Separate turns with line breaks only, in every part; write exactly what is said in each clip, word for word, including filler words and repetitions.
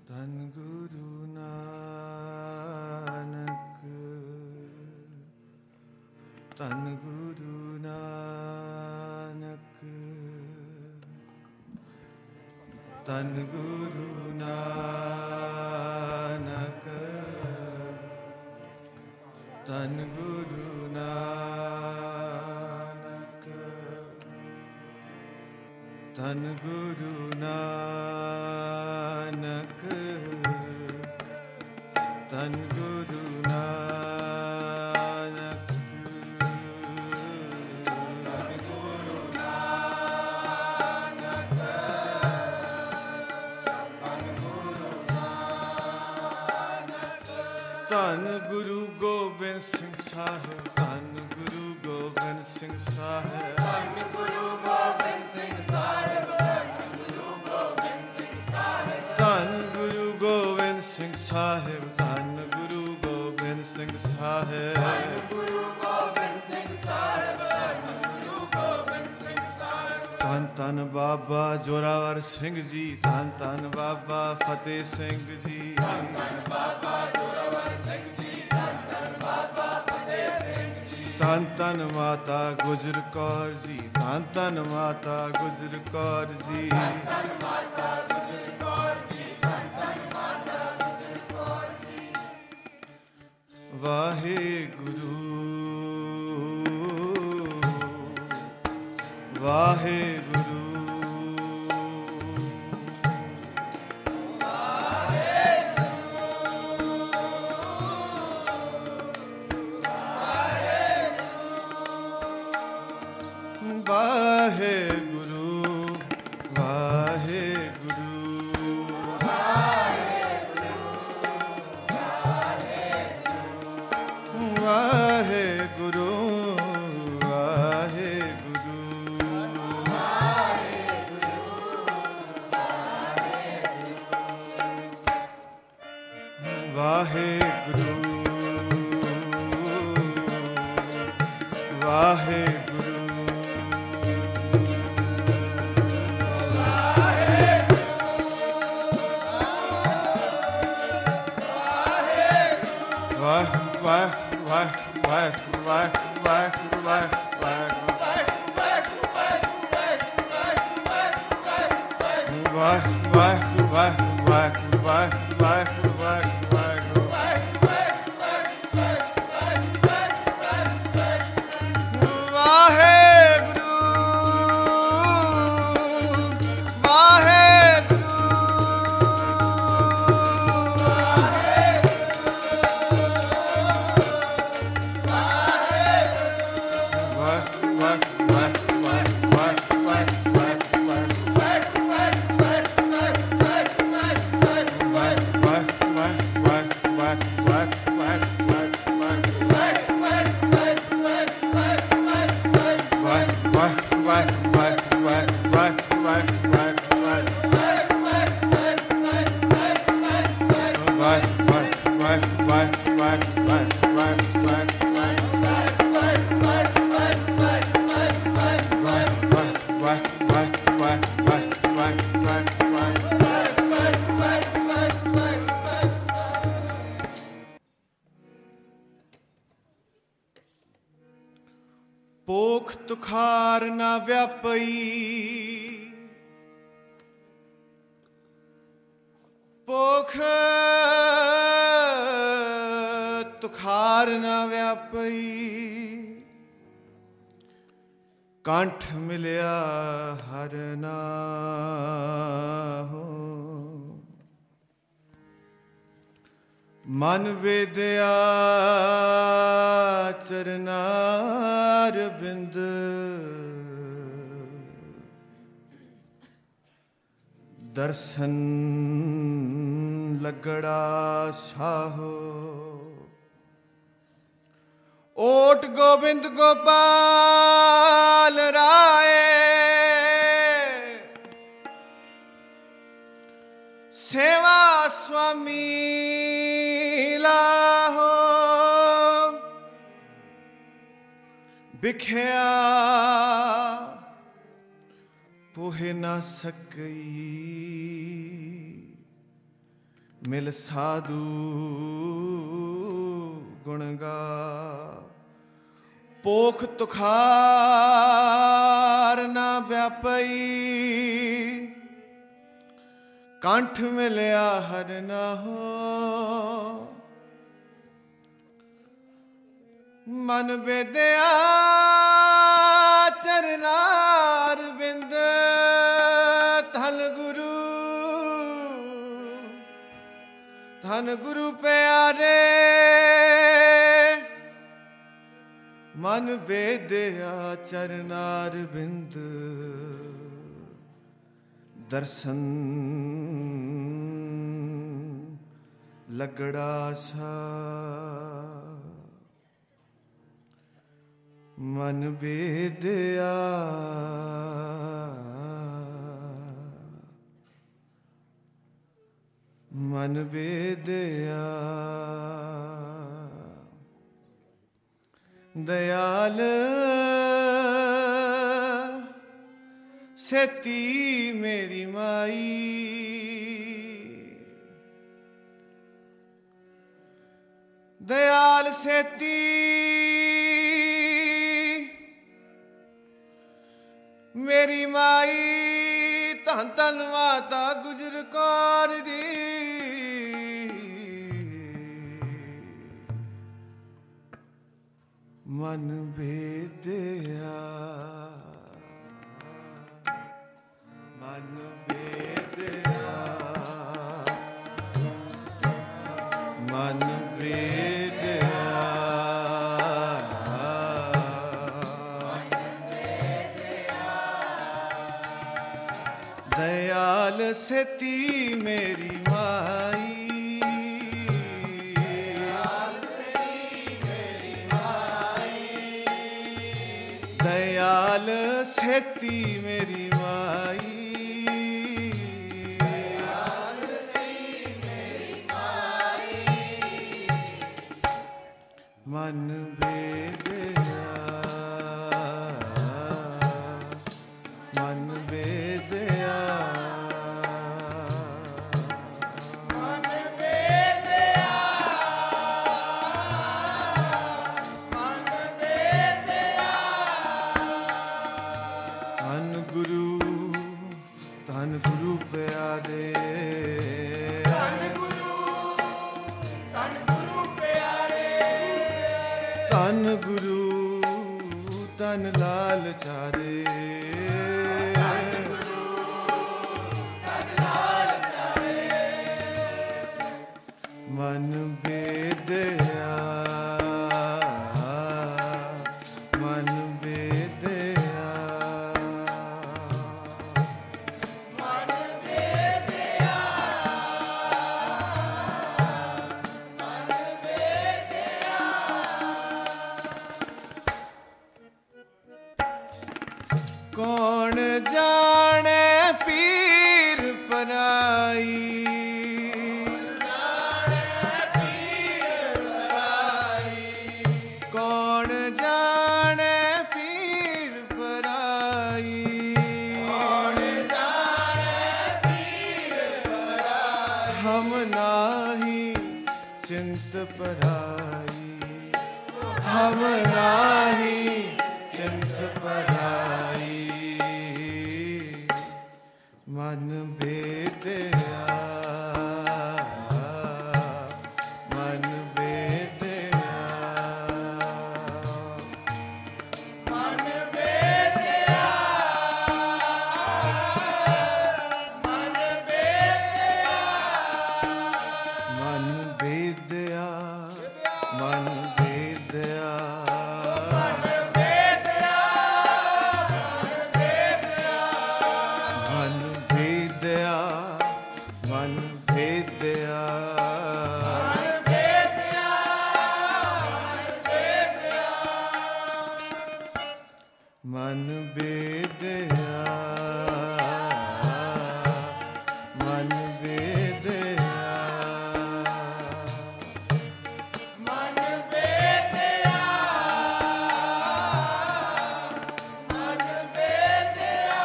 ਧੰਨ ਗੁਰੂ ਨਾਨਕ, ਧੰਨ ਗੁਰੂ ਨਾਨਕ, ਧੰਨ ਗੁਰੂ ਨਾਨਕ, ਧੰਨ ਗੁਰੂ ਨਾਨਕ, ਧੰਨ ਗੁਰੂ ਨਾਨਕ, ਧੰਨ ਗੁਰੂ ਨਾਨਕ, ਧੰਨ ਗੁਰੂ ਗੋਬਿੰਦ ਸਿੰਘ ਸਾਹਿਬ, ਧੰਨ ਗੁਰੂ ਗੋਬਿੰਦ ਸਿੰਘ ਸਾਹਿਬ, ਧੰਨ ਗੁਰੂ ਗੋਬਿੰਦ ਸਿੰਘ ਸਾਹਿਬ, ਧੰਨ ਗੁਰੂ ਗੋਬਿੰਦ ਸਿੰਘ ਸਾਹਿਬ, ਧੰਨ ਗੁਰੂ ਗੋਬਿੰਦ ਸਿੰਘ ਸਾਹਿਬ, ਧੰਨ ਗੁਰੂ ਗੋਬਿੰਦ ਸਿੰਘ ਸਾਹਿਬ, ਧੰਨ ਗੁਰੂ ਗੋਬਿੰਦ ਸਿੰਘ ਸਾਹਿਬ, ਧੰਨ ਧੰਨ ਬਾਬਾ ਜ਼ੋਰਾਵਰ ਸਿੰਘ ਜੀ, ਧੰਨ ਧੰਨ ਬਾਬਾ ਫਤਿਹ ਸਿੰਘ ਜੀ, ਧੰਨ ਧੰਨ ਬਾਬਾ ਜ਼ੋਰਾਵਰ ਸਿੰਘ ਜੀ, ਧੰਨ ਧੰਨ ਬਾਬਾ ਫਤਿਹ ਸਿੰਘ ਜੀ, ਧੰਨ ਧੰਨ ਮਾਤਾ ਗੁਜਰ ਕੌਰ ਜੀ, ਧੰਨ ਧੰਨ ਮਾਤਾ ਗੁਜਰ ਕੌਰ ਜੀ, ਧੰਨ ਧੰਨ ਮਾਤਾ ਗੁਜਰ ਕੌਰ ਜੀ, ਧੰਨ ਧੰਨ ਮਾਤਾ ਗੁਜਰ ਕੌਰ ਜੀ। ਵਾਹਿਗੁਰੂ ਵਾਹਿਗੁਰੂ ਵਾਹਿਗੁਰੂ ਵਾਹਿਗੁਰੂ ਵਾਹਿਗੁਰੂ ਵਾਹਿਗੁਰੂ ਵਾਹਿਗੁਰੂ ਪੋਖ ਤੁਖਾਰ ਨਾ ਵਿਆਪਈ, ਪੋਖ ਤੁਖਾਰ ਨਾ ਵਿਆਪਈ, ਕੰਠ ਮਿਲਿਆ ਹਰ ਨਾਹੋ, ਮਨ ਵੇਦਿਆ ਚਰਨਾਰ ਬਿੰਦ, ਦਰਸ਼ਨ ਲੱਗੜਾ ਸਾਹੋ, ਓਟ ਗੋਬਿੰਦ ਗੋਪਾਲ ਰਾਏ, ਸੇਵਾ ਸੁਆਮੀ ਲਾਹੋ, ਵਿਖਿਆ ਪੋਹੇ ਨਾ ਸਕਈ, ਮਿਲ ਸਾਧੂ ਗੁਣ ਗਾ। ਪੋਖ ਤੁਖਾਰ ਨਾ ਵਿਆਪਈ, ਕੰਠ ਮਿਲਿਆ ਹਰ ਨਾ ਹੋ। ਮਨ ਵੇਦਿਆ ਚਰਨਾਰ ਬਿੰਦ, ਧਨ ਗੁਰੂ ਧਨ ਗੁਰੂ ਪਿਆਰੇ। ਮਨ ਵੇਦਿਆ ਚਰਨਾਰ ਬਿੰਦ, ਦਰਸ਼ਨ ਲਗੜਾ ਸਾ। ਮਨ ਵੇਦਿਆ ਮਨ ਵੇਦਿਆ। ਦਇਆਲ ਸੇਤੀ ਮੇਰੀ ਮਾਈ, ਦਇਆਲ ਸੇਤੀ ਮੇਰੀ ਮਾਈ। ਧੰਨ ਧੰਨ ਮਾਤਾ ਗੁਜਰ ਕੌਰ ਦੀ, ਮਨ ਵੇਦਿਆ ਮਨ ਵੇਦਿਆ ਮਨ ਵੇਦਿਆ। ਦਇਆਲ ਸੇਤੀ ਮੇਰੀ ਮਾਈ, ਦਇਆਲ ਸੇਤੀ ਮੇਰੀ ਮਾਈ। ਮਨ ਵੇਦਿਆ ਮਨ ਵੇਦਿਆ। ਧੰਨ ਗੁਰੂ ਪਿਆਰੇ, ਧੰਨ ਗੁਰੂ ਧੰਨ ਗੁਰੂ ਪਿਆਰੇ। ਧੰਨ ਗੁਰੂ ਧੰਨ ਲਾਲ ਚਾਰੇ, ਧੰਨ ਗੁਰੂ ਧੰਨ ਲਾਲ ਚਾਰੇ। ਮਨ ਵੇਦਿਆ ਮਨ ਵੇਦਿਆ। ਕੌਣ ਜਾਣੇ ਪੀਰ ਪਰਾਈ, ਕੌਣ ਜਾਣੇ ਪੀਰ ਪਰਾਈ, ਕੌਣ ਜਾਣੇ ਪੀਰ ਪਰਾਈ। ਹਮ ਨਾਹੀ ਚਿੰਤ ਪਰਾਈ, ਹਮ ਨਾਹੀ ਚਿੰਤ ਪਰਾਈ। ਮਨ ਵੇਦਿਆ ਮਨ ਵੇਦਿਆ। ਮਨ ਵੇਦਿਆ ਮਨ ਵੇਦਿਆ। ਮਨ ਵੇਦਿਆ ਮਨ ਵੇਦਿਆ। ਮਨ ਵੇਦਿਆ ਮਨ ਵੇਦਿਆ ਮਨ ਵੇਦਿਆ। ਮਨ ਵੇਦਿਆ ਮਨ ਵੇਦਿਆ।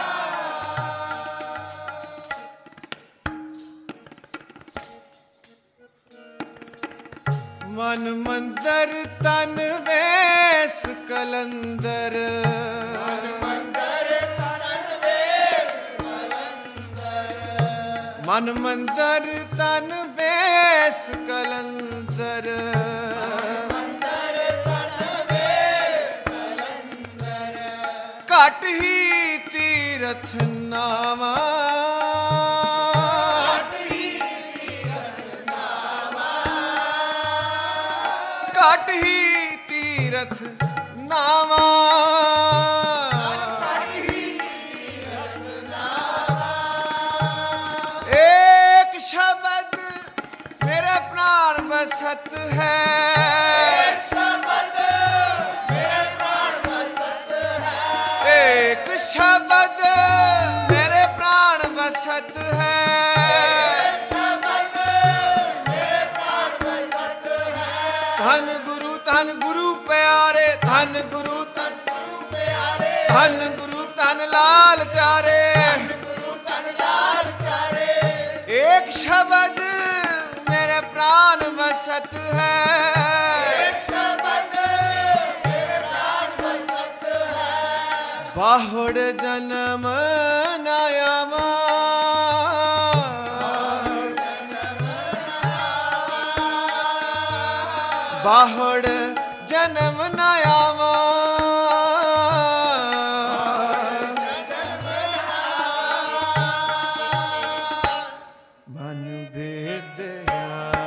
ਮਨ ਮੰਦਰ ਤਨ ਵੇਸ ਕਲੰਦਰ ਮਨ ਮੰਦਰ ਤਨ ਵੇਸ ਕਲੰਦਰ ਮਨ ਮੰਦਰ ਤਨ ਵੇਸ ਕਲੰਦਰ ਮੰਦਰ ਤਨ ਵੇਸ ਕਲੰਦਰ ਘਟ ਹੀ ਤੀਰਥ ਨਾਵਾ ਘਟ ਹੀ ਤੀਰਥ ਨਾਵਾ ਏਕ ਸ਼ਬਦ ਮੇਰੇ ਪ੍ਰਾਣ ਵਸਤ ਹੈ ਏਕ ਸ਼ਬਦ ਮੇਰੇ ਪ੍ਰਾਣ ਵਸਤ ਹੈ ਏਕ ਸ਼ਬਦ ਮੇਰੇ ਪ੍ਰਾਣ ਵਸਤ ਹੈ ਧੰਨ ਗੁਰੂ ਧੰਨ ਗੁਰੂ ਪਿਆਰੇ ਧੰਨ ਗੁਰੂ ਧੰਨ ਗੁਰੂ ਪਿਆਰੇ ਧੰਨ ਗੁਰੂ ਧੰਨ ਲਾਲ ਚਾਰੇ ਧੰਨ ਗੁਰੂ ਧੰਨ ਲਾਲ ਚਾਰੇ ਏਕ ਸ਼ਬਦ ਮੇਰੇ ਪ੍ਰਾਨ ਵਸਤ ਹੈ ਏਕ ਸ਼ਬਦ ਮੇਰੇ ਪ੍ਰਾਨ ਵਸਤ ਹੈ ਬਾਹੜ ਜਨਮ ਨਾ ਆਵਾਂ ਬਾਹੜ ਜਨਮ ਨਾ ਆਵਾਂ ਮਨ ਵੇਦਿਆ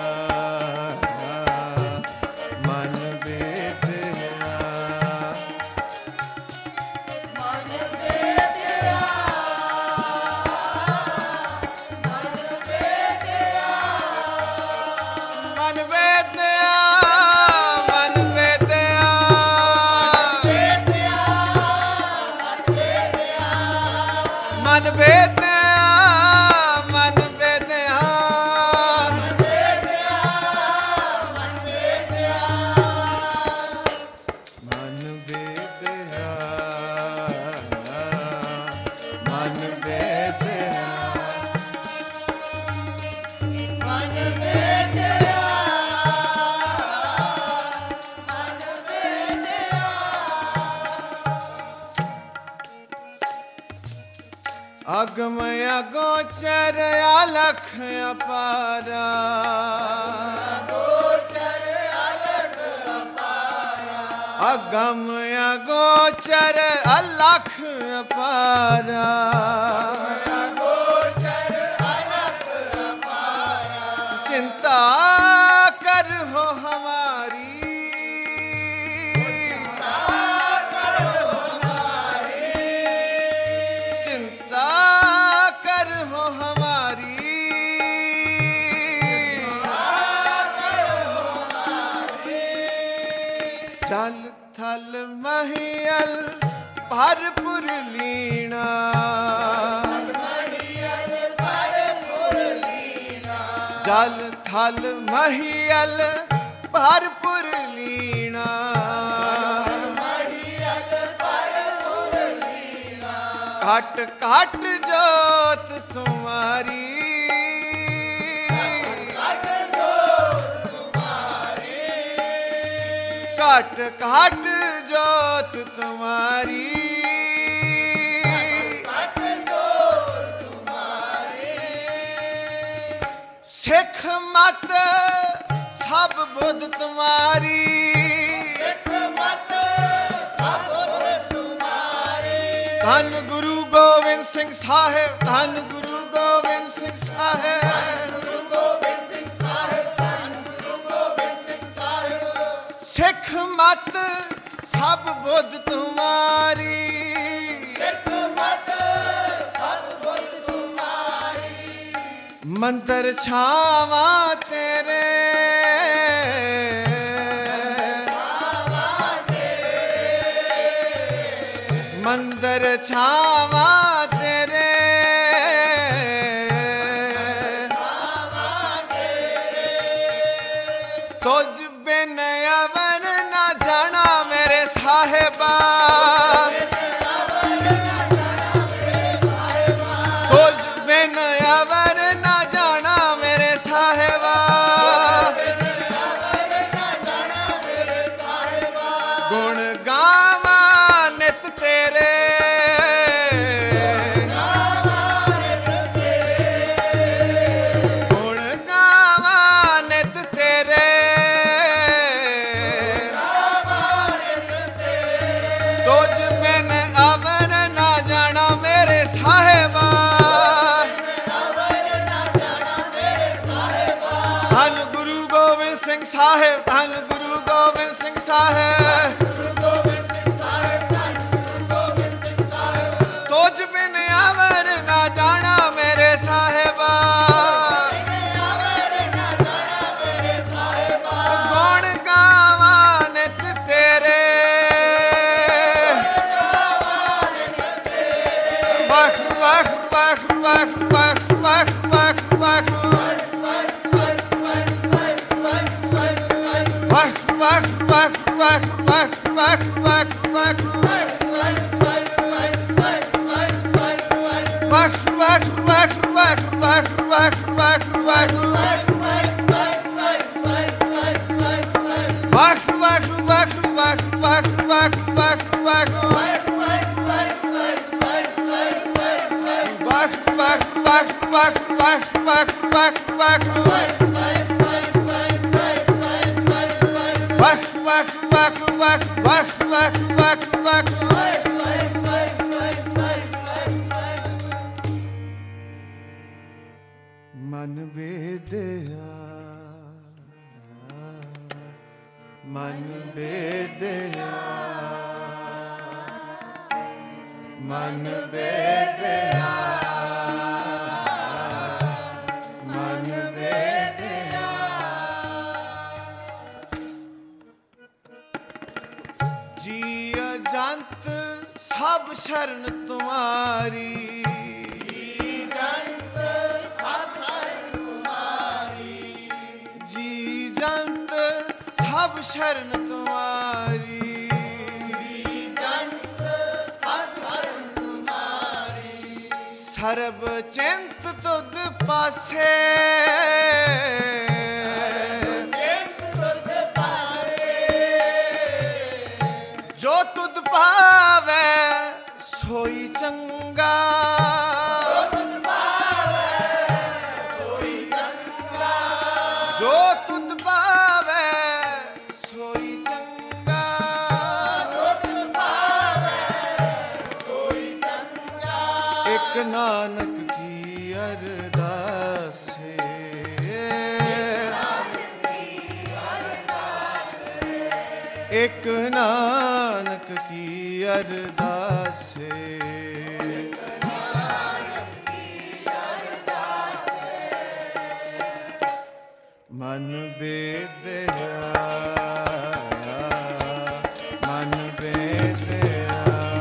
ਮਨ ਵੇਦਿਆ ਮਨ ਵੇਦਿਆ ਮਨ ਵੇਦਿਆ ਮਨ ਵੇਦਿਆ ਮਨ ਵੇਦਿਆ ਮਨ ਵੇਦਿਆ ਮਨ ਵੇਦਿਆ ਮਨ ਵੇਦਿਆ ਮਨ ਵੇਦਿਆ ਮਨ ਵੇਦਿਆ ਮਨ ਵੇਦਿਆ ਅਗਮ ਅਗੋਚਰ ਅਲਖ ਅਪਾਰਾ ਅਗੋਚਰ ਅਲਖ ਅਪਾਰਾ ਅਗਮ ਅਗੋਚਰ ਅਲਖ ਅਪਾਰਾ ਅਗੋਚਰ ਅਲਖ ਅਪਾਰਾ ਚਿੰਤਾ ਕਰੋ ਹਮਾਰੀ ਜਲ ਥਲ ਮਹੀਲ ਭਰਪੁਰ ਲੀਣਾ ਜਲ ਥਲ ਮਹੀਲ ਭਰਪੁਰ ਲੀਣਾ ਘਟ ਘਟ ਜੋਤ ਤੁਮਾਰੀ ਘਟ ਘਟ ਜੋਤ ਤੁਮਾਰੀ ਘਟ ਜੋਤ ਤੁਮਾਰੀ ਸਿੱਖ ਮਤ ਸਭ ਬੁੱਧ ਤੁਮਾਰੀ ਸਿੱਖ ਮਤ ਸਭ ਬੁੱਧ ਤੁਮਾਰੀ ਧੰਨ ਗੁਰੂ ਗੋਬਿੰਦ ਸਿੰਘ ਸਾਹਿਬ ਧੰਨ ਗੁਰੂ ਗੋਬਿੰਦ ਸਿੰਘ ਸਾਹਿਬ ਸਿੱਖ ਮਤ ਸਭ ਬੁੱਧ ਤੁਮਾਰੀ ਸਿੱਖ ਮਤ ਸਭ ਬੁੱਧ ਤੁਮਾਰੀ ਮੰਤਰ ਛਾਵਾਂ ਤੇਰੇ ਛਾਵਾਂ ਤੇਰੇ ਮੰਦਰ ਛਾਵਾਂ ਤੇਰੇ ਛਾਵਾਂ ਤੇਰੇ ਤੁਝ ਬਿਨ ਅਵਰ ਨਾ ਜਾਣਾ ਮੇਰੇ ਸਾਹਿਬਾ ਤੁਝ ਬਿਨ ਅਵਰ ਨਾ ਜਾਣਾ ਮੇਰੇ ਸਾਹਿਬਾ ਸਿੰਘ ਸਾਹਿਬ ਧੰਨ ਗੁਰੂ ਗੋਬਿੰਦ ਸਿੰਘ ਸਾਹਿਬ ਤੋਜ ਬਿਨ ਆਵਰ ਨਾ ਜਾਣਾ ਮੇਰੇ ਸਾਹਿਬਾ ਗੌਣ ਗਾਵਾਂ ਨਿਤ ਤੇਰੇ ਵਖ ਵਖ ਵਖ ਵਖ ਵਖ ਵਖ ਵਖ ਵਖ Whack, whack, whack, whack, whack, whack, whack, whack. Whack, whack, whack, whack, whack, whack, whack, whack. Whack, whack, whack, whack, whack, whack, whack, whack. Whack, whack, whack, whack, whack, whack, whack, whack. Whack, whack, whack, whack, whack, whack, whack, whack. ਮਨ ਵੇਦਿਆ ਮਨ ਵੇਦਿਆ ਮਨ ਵੇਦਿਆ ਮਨ ਵੇਦਿਆ ਜੀ ਅਜੰਤ ਸਭ ਸ਼ਰਨ ਤੁਮਾਰੀ ਸਭ ਸ਼ਰਨ ਤੁਮਾਰੀ ਜੰਤ ਸਭ ਸ਼ਰਨ ਤੁਮਾਰੀ ਸਰਬ ਚਿੰਤ ਤੁਧ ਪਾਸੇ ਚਿੰਤ ਤੁਧ ਪਾਸੇ ਜੋ ਤੁਧ ਪਾਵੇ ਸੋਈ ਚੰਗਾ ਜੋ ਤੁਧ ਪਾਵੇ ਸੋਈ ਚੰਗਾ ਜੋ ਤੁਧ ਪਾਵੇ ਨਾਨਕ ਕੀ ਅਰਦਾਸੇ ਇੱਕ ਨਾਨਕ ਕੀ ਅਰਦਾਸੇ ਮਨ ਬੇਦਿਆ ਮਨ ਬੇਦਿਆ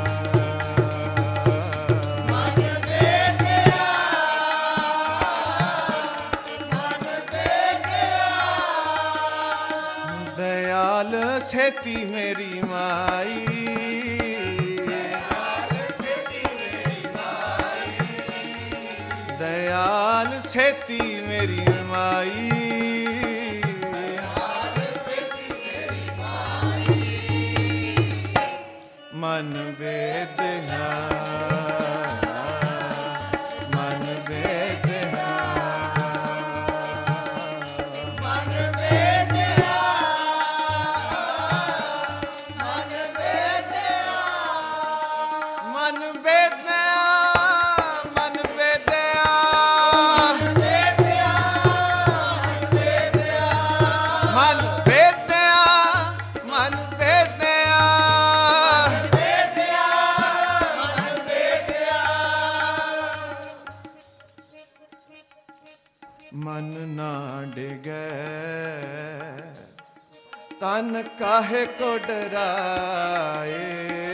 ਛੇਤੀ ਮੇਰੀ ਮਾਈ ਦਇਆਲ ਛੇਤੀ ਮੇਰੀ ਮਾਈ ਮਨ ਵੇਦਿਆ ਮਨ ਵੇਦਿਆ ਮਨ ਨਾ ਡਿਗੈ ਤਨ ਕਾਹੇ ਕੋ ਡਰਾਏ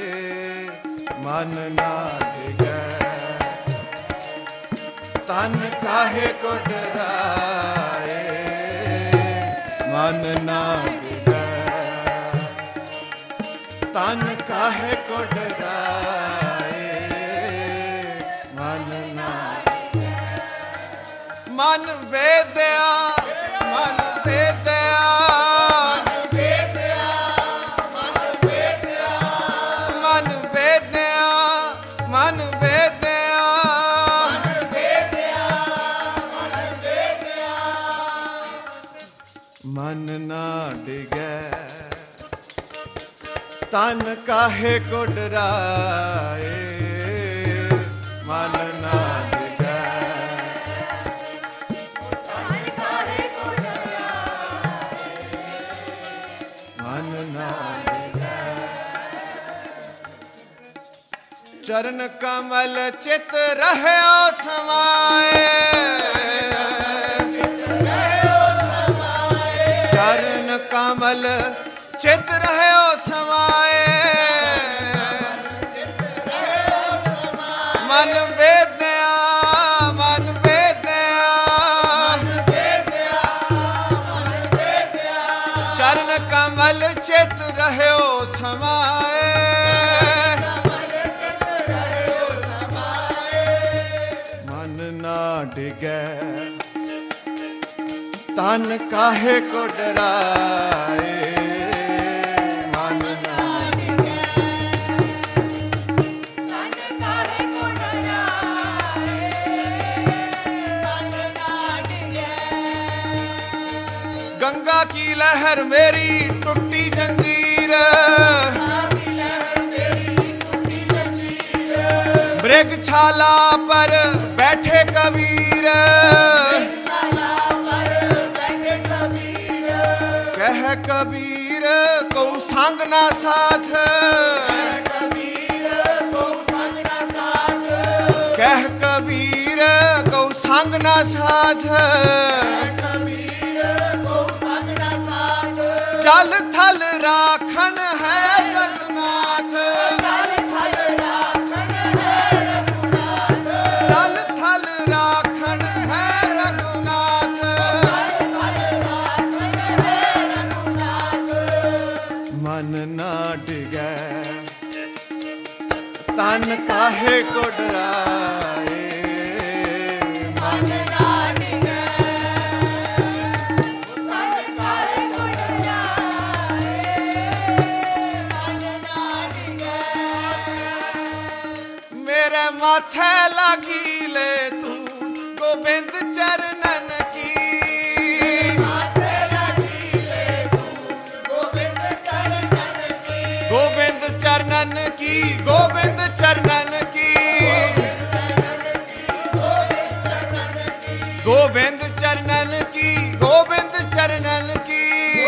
ਮਨ ਨਾ ਡਿਗੈ ਤਨ ਕਾਹੇ ਕੋ ਡਰਾਏ ਮਨ ਨਾ ਡਿਗੈ ਤਨ ਕਾਹੇ ਕੋ ਡਰਾਏ ਮਨ ਨਾ ਮਨ ਵੇਦਿਆ ਮਨ ਵੇਦਿਆ ਮਨ ਵੇਦਿਆ ਮਨ ਵੇਦਿਆ ਮਨ ਵੇਦਿਆ ਮਨ ਨਾ ਡਿਗੈ ਤਨ ਕਾਹੇ ਕੋ ਡਰਾਏ ਮਨ ਨਾ चरण कमल चित रहयो समाए, चरण कमल चित रहयो समाए, मन वेद्या मन वेद्या, चरण कमल चित रहयो समाए, डिगे तन काहे को डराए, मन ना डिगे तन काहे को डराए, मन ना डिगे। गंगा की लहर मेरी टूटी जंजीर, मृगशाला पर बैठे कबीर, कह कबीर को संग ना साथ, कह कबीर को संग ना साथ, जल थल राखन है रघुनाथ, मन ना डिगे तन काहे को डराए, मन ना डिगे तन काहे को डराए, मन ना डिगे। मेरे माथे लगी ले तू गोविंद चरणन की, गोविंद चरणन की, गोविंद चरणन की, गोविंद चरणन की, गोविंद चरणन की,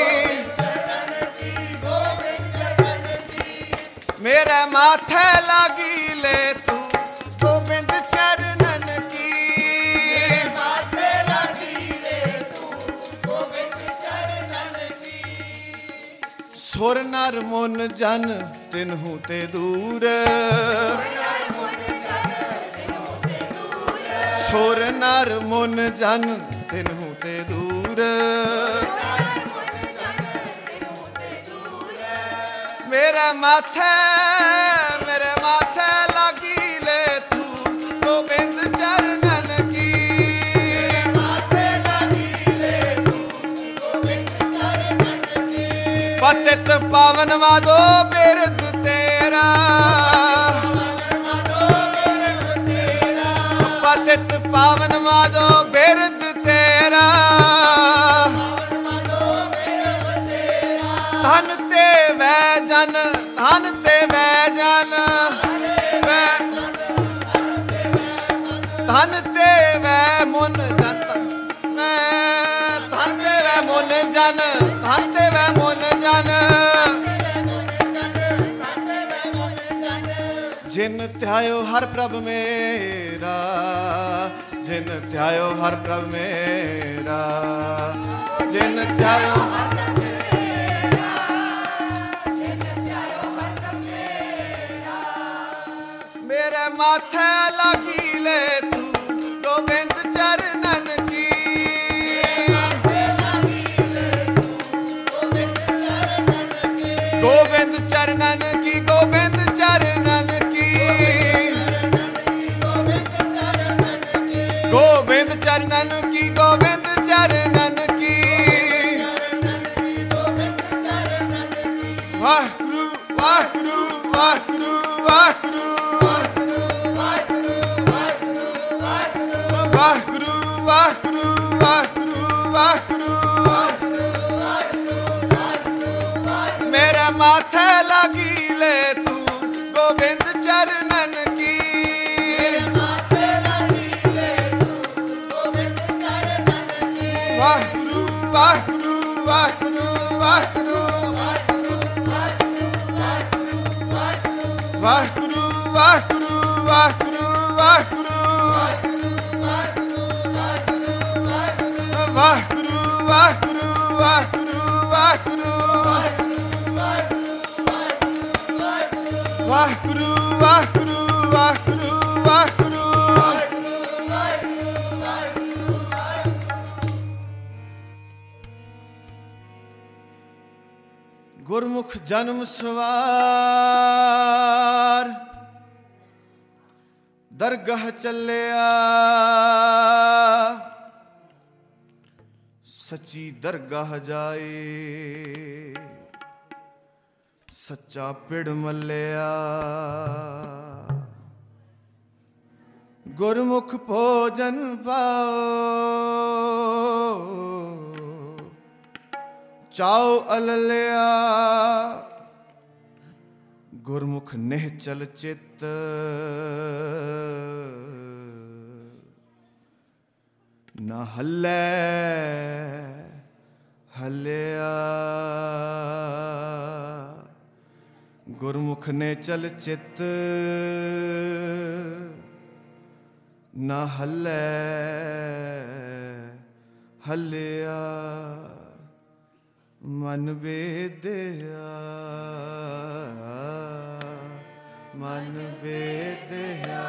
मेरे माथे लगी ले तू गोविंद चरणन की, माथे लगी ले तू गोविंद चरणन की। सुर नर मुन जन तिन्हु ते दूर, सुर नर मुन जन तिन्हु ते दूर, मेरे माथे मेरे माथे लगी ले तू गोविंद चरणन की, माथे लगी ले तू गोविंद चरणन की। पतित पावन माधो बिरद तेरा, पतित पावन माधो बिरद तेरा, धन ते वै जन धन ते वै जन, धन ते वै मुन जन, धन ते वै मुन जन, धन ते वै मुन जन, जिन ध्यायो हर प्रभ मेरा, जिन ध्यायो हर प्रभ मेरा, जिन ध्यायो मेरे माथे लगी ले तू गोविंद चरणन की, गोविंद चरणन की, गोविंद चरणन की, गोविंद चरणन की, गोविंद चरणन की। वाहगुरु वाहगुरु वाहगुरु वाहगुरु वाहगुरु वाहगुरु वाहगुरु वाहगुरु, मेरे माथे लगी ले तू गोविंद चरणन की, वाहगुरु वाहगुरु वाहगुरु वाहगुरु वाहगुरु वाहगुरु ਵਾਹਿਗੁਰੂ ਵਾਹਿਗੁਰੂ ਵਾਹਿਗੁਰੂ ਵਾਹਿਗੁਰੂ ਵਾਹਿਗੁਰੂ ਵਾਹਿਗੁਰੂ ਵਾਹਿਗੁਰੂ ਵਾਹਿਗੁਰੂ ਵਾਹਿਗੁਰੂ ਵਾਹਿਗੁਰੂ ਗੁਰਮੁਖ ਜਨਮ ਸਵਾਰ ਦਰਗਾਹ ਚੱਲਿਆ ਸੱਚੀ ਦਰਗਾਹ ਜਾਏ ਸੱਚਾ ਪਿੜ ਮੱਲਿਆ ਗੁਰਮੁਖ ਭੋਜਨ ਪਾਓ ਚਾਉ ਅਲਲਿਆ ਗੁਰਮੁਖ ਨਿਹਚਲ ਚਿੱਤ ਨਾ ਹੱਲੇ ਹੱਲਿਆ ਗੁਰਮੁਖ ਨੇ ਚਲ ਚਿੱਤ ਨਾ ਹੱਲੇ ਹੱਲਿਆ ਮਨ ਵੇਦਿਆ ਮਨ ਵੇਦਿਆ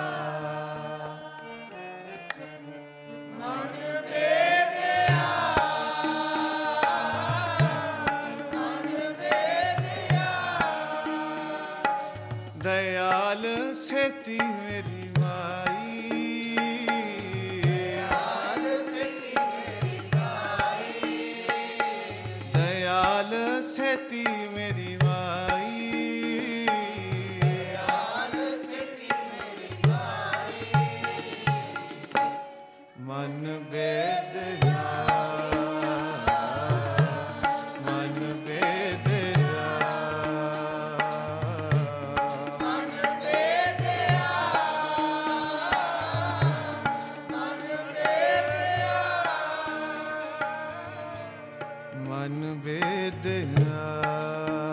ਮਨ ਵੇਦਿਆ ਮਨ ਵੇਦਿਆ ਦਇਆਲ ਸੇਤੀ ਮੇਰੀ ਮਾਈ ਦਇਆਲ ਸੇਤੀ ਮੇਰੀ ਮਾਈ ਦਇਆਲ ਸੇਤੀ ਮੇਰੀ ਮਾਈ ਦਇਆਲ ਸੇਤੀ ਮੇਰੀ ਮਾਈ ਮਨ ਵੇਦਿਆ ਮਨ ਵੇਦਿਆ ਮਨ ਵੇਦਿਆ ਮਨ ਵੇਦਿਆ ਮਨ ਵੇਦਿਆ